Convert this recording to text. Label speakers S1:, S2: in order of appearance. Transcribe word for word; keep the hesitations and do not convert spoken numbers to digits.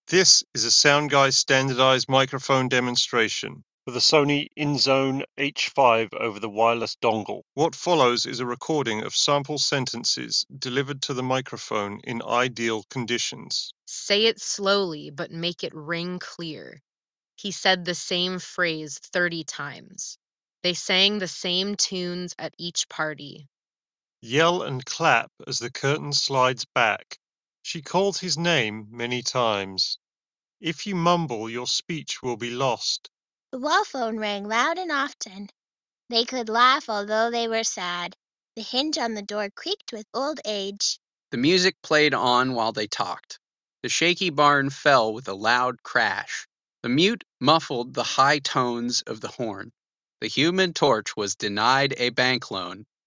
S1: This is a SoundGuy standardized microphone demonstration for the Sony InZone H five over the wireless dongle. What follows is a recording of sample sentences delivered to the microphone in ideal conditions.
S2: Say it slowly, but make it ring clear. He said the same phrase thirty times. They sang the same tunes at each party.
S1: Yell and clap as the curtain slides back. She called his name many times. If you mumble, your speech will be lost.
S3: The wall phone rang loud and often. They could laugh although they were sad. The hinge on the door creaked with old age.
S4: The music played on while they talked. The shaky barn fell with a loud crash. The mute muffled the high tones of the horn. The Human Torch was denied a bank loan.